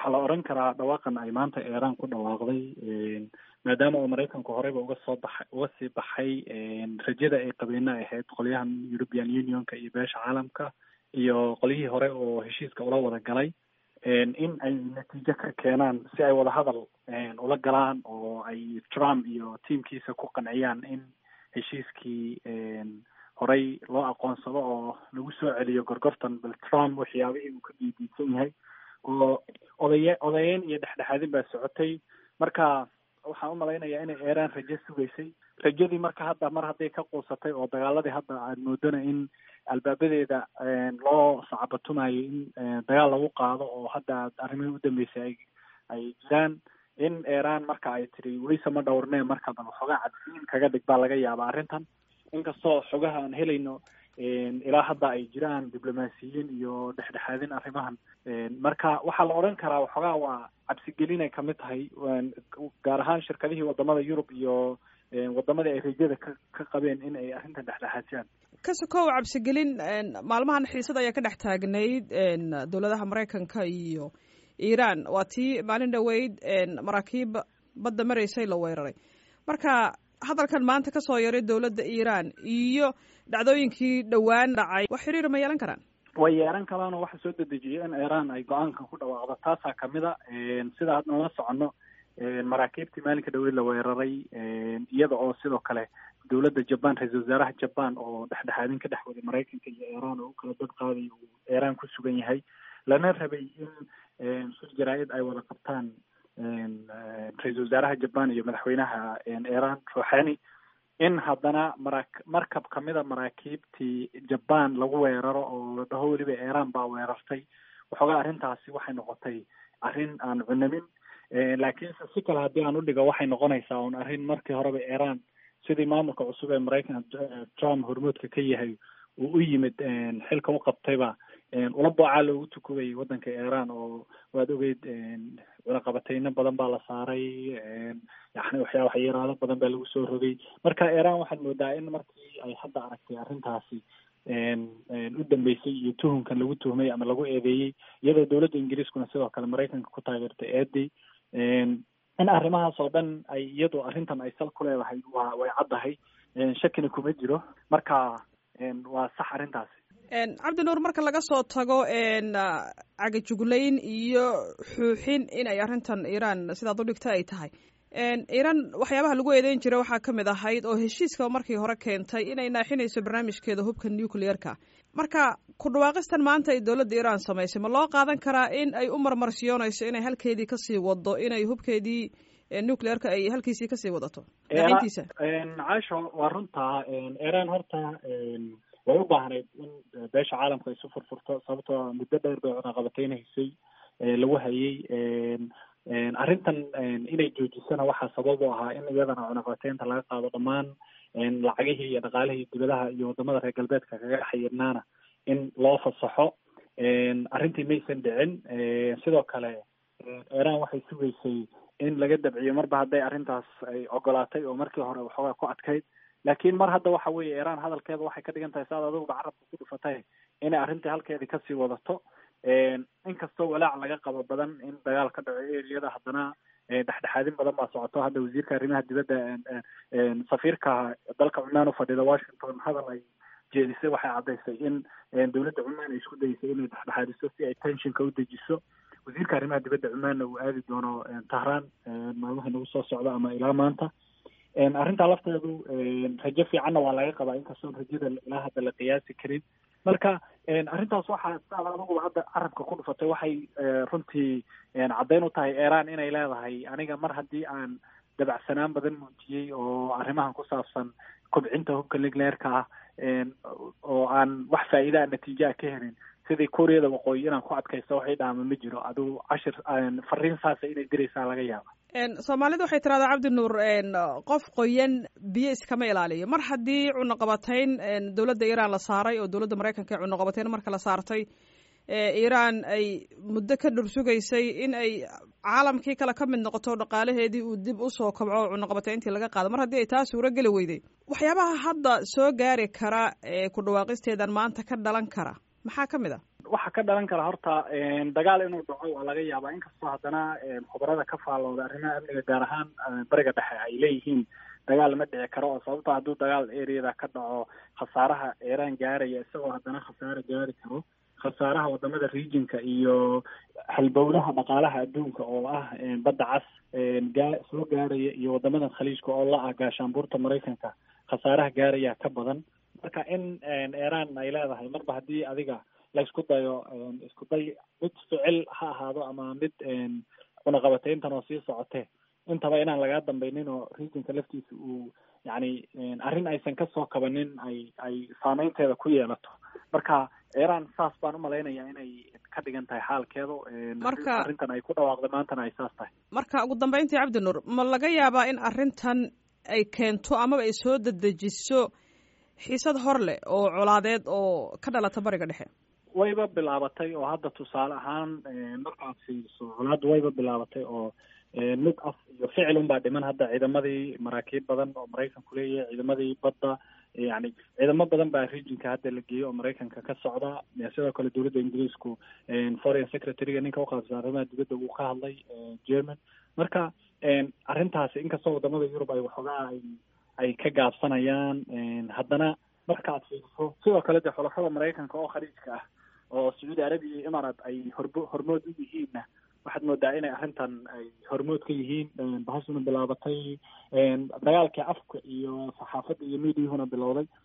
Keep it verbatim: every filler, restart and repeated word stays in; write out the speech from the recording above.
waxaa la oran karaa dhawaaqan ay maanta Iran ku dhawaaqday maadaama uu Mareykanku horeyba uga soo baxay uga sii baxay rajada ay qabeen ay ahayd qolyahan European Unionka iyo beesha caalamka iyo qolyihii hore oo heshiiska ula wada galay in ay natiijo ka keenaan si ay wada hadal ula galaan oo ay Trump iyo tiimkiisa ku qanciyaan in heshiiskii horey loo aqoonsado oo lagu soo celiyo gorgortan bal Trump waxyaabihii uu ka diidiisan yahay oo odaye odayeyn iyo dhexdhexaadin baa socotay marka waxaan u malaynayaa inay Iran rajo sugaysay rajadii marka hadda mar hadday ka quusatay oo dagaaladii hadda aad moodana in albaabadeeda loo sacabatumayo in dagaal lagu qaado oo hadda arrimihii u dambeysay ay ay jiraan in Iran marka ay tiri waysa ma dhowrnee marka bal xogaa cadsiin kaga dhig baa laga yaabaa arrintan inkastoo xogaha aan helayno ilaa hadda ay jiraan diblomaasiyiin iyo dhexdhexaadin arrimahan marka waxaa la odhan karaa waxoogaa waa cabsigelin ay kamid tahay gaar ahaan shirkadihii wadamada Yurub iyo wadamadii ay rajada ka ka qabeen in ay arrintan dhexdhexaadiyaan ka sokow cabsigelin maalmahan xiisad ayaa ka dhex taagnayd dowladaha Mareykanka iyo Iran waa tii maalin dhaweyd maraakiib badda mareysay la weeraray marka hadalkan maanta ka soo yaray dowladda Iran iyo dhacdooyinkii dhawaan dhacay wax xiriir ma yeelan karaan way yeelan karaan oo waxa soo dedejiyay in Iran ay go'aanka ku dhawaaqdo taasa kamida sida hadda la socono maraakiibtii maalinka dhaweyd la weeraray iyada oo sidoo kale dowladda Japan ra'iisul wasaaraha Japan oo dhexdhexaadin ka dhex waday Mareykanka iyo Iran oo kala dad qaaday oo Iran ku sugan yahay lana rabay in shir jaraa'id ay wada qabtaan ra'iisul wasaaraha Japan iyo madaxweynaha Iran Rouhani in haddana markab kamida maraakiibtii Japan lagu weeraro oo dhaho weliba Iran baa weerartay waxoogaa arrintaasi waxay noqotay arrin aan cunamin laakiin si kale haddii aan u dhigo waxay noqonaysaa un arrin markii horeba Iran sidii maamulka cusub ee Mareykanka Trump hormuudka ka yahay uu u yimid xilka u qabtayba ula boocaa loogu tukubay waddanka Iran oo waad ogeyd cunaqabatayno badan baa la saaray yani waxyaa waxyaraado badan baa lagu soo rogay marka Iran waxaad moodaa in markii ay hadda aragtay arrintaasi u dambeysay iyo tuhunkan lagu tuhmay ama lagu eedeeyey iyadoo dowladda Ingiriiskuna sidoo kale Mareykanka ku taageertay eeday in arrimahaas oo dhan ay iyadoo arrintan ay sal ku leedahay waa way caddahay shakina kuma jiro marka waa sax arrintaasi cabdinuur marka laga soo tago cagajuglayn iyo xuuxin in ay arrintan Iran sidaad u dhigta ay tahay Iran waxyaabaha lagu eedeyn jiray waxaa ka mid ahayd oo heshiiska markii hore keentay inay naaxinayso barnaamijkeeda hubka nuclear-ka marka ku dhawaaqistan maanta ay dowladda Iran samaysay ma loo qaadan karaa in ay u marmarsiyoonayso inay halkeedii kasii wado inay hubkeedii nuclear-ka ay halkiisii kasii wadato naaxintiisa caasho waa runtaa Iran horta way u baahnayd in beesha caalamka ay isu furfurto sababtoo muddo dheer bay cunaqabataynaysay lagu hayay arrintan inay joojisana waxaa sabab u ahaa in iyadana cunaqabataynta laga qaado dhammaan lacagihii iyo dhaqaalihii dibadaha iyo wadamada reer galbeedka kaga xayirnaana in loo fasaxo arrintii maysan dhicin sidoo kale Iran waxay sugaysay in laga dabciyo marba hadday arrintaas ay ogolaatay oo markii hore waxoogaa ku adkayd laakiin mar hadda waxa weeye Iran hadalkeeda waxay ka dhigan tahay saad adigu carabka ku dhufatay inay arrintii halkeedii kasii wadato inkastoo walaac laga qabo badan in dagaal ka dhaco eriyada haddana dhexdhexaadin badan baa socoto hadda wasiirka arrimaha dibadda safiirka dalka Cumaan u fadhida Washington hadal ay jeedisay waxay caddaysay in dowladda Cumaan ay isku daysay inay dhexdhexaadiso si ay tensionka u dejiso wasiirka arrimaha dibadda Cumaanna uu aadi doono Tehran maalmaha nagu soo socda ama ilaa maanta arrintaa lafteedu rajo fiicanna waa laga qabaa inkastoo rajada ilaa hadda la qiyaasi karin marka arrintaas waxaa saad adigu hadda carabka ku dhufatay waxay runtii caddayn u tahay Iran inay leedahay aniga mar haddii aan dabacsanaan badan muujiyey oo arrimahan ku saabsan kobcinta hubka nuclear-ka ah oo aan wax faa'iida natiijo ah ka helin sidii Koreada waqooyi inaan ku adkaysto waxay dhaama ma jiro adigu cashir fariin saasa inay diraysaa laga yaaba Soomaalida waxay tiraahdaa Cabdinuur qof qoyan biyo iskama ilaaliyo mar haddii cunaqabatayn dowladda Iran la saaray oo dowladda Mareykanka cunaqabatayn marka la saartay Iran ay muddo ka dhursugaysay in ay caalamkii kale ka mid noqoto dhaqaalaheedii uu dib u soo kobco cunaqabatayntii laga qaado mar haddii ay taa suuro geli weyday waxyaabaha hadda soo gaari kara ee ku dhawaaqisteedan maanta ka dhalan kara maxaa ka mid ah waxaa ka dhalan kara horta dagaal inuu dhaco waa laga yaabaa, inkastoo haddana khubarada ka faallooda arrimaha amniga gaar ahaan bariga dhexe ay leeyihiin dagaal lama dhici karo, oo sababto hadduu dagaal areada ka dhaco khasaaraha iiraan gaaraya isagoo haddana khasaare gaari karo khasaaraha wadamada regionka iyo halbowlaha dhaqaalaha adduunka oo ah badda cas gaa soo gaaraya iyo wadamada khaliijka oo la ah gaashaanbuurta maraykanka khasaaraha gaaraya ka badan. marka in iiraan ay leedahay marba haddii adiga la isku dayo isku day mid ficil ha ahaado ama mid cunaqabatayntan oo sii socotee intaba inaan lagaa dambaynin oo regionka laftiisa uu yani arrin aysan kasoo kabanin ay ay saameynteeda ku yeelato. marka iiraan saas baan umalaynaya inay ka dhigan tahay xaalkeedu, marka arrintan ay ku dhawaaqday maantana ay saas tahay. marka ugu dambeyntii cabdinuur, ma laga yaabaa in arrintan ay keento amaba ay soo dedejiso xiisad hor leh oo colaadeed oo ka dhalata bariga dhexe? wayba bilaabatay oo hadda tusaale ahaan markaad fiiriso colaadda wayba bilaabatay oo mid af iyo ficil unbaa dhiman. hadda ciidamadii maraakiib badan oo maraykanku leeyahay, ciidamadii badda, yani ciidamo badan baa regionka hadda la geeyey oo maraykanka ka socda. sidoo kale dowladda ingiriisku foreign secretary-ga ninka uqaabsan arrimaha dibadda uu ka hadlay German. marka arrintaasi inkastoo wadamada Yurub ay waxoogaa ay ay ka gaabsanayaan, haddana markaad fiiriso sidoo kale dee xulafada maraykanka oo khaliijka ah oo Sacuudi Arabiya iyo Imaaraat ay horbo hormood u yihiinna waxaad moodaa inay arrintan ay hormood ka yihiin. bahashuna bilaabatay dagaalkii afka iyo saxaafadda iyo mediahuna bilowday,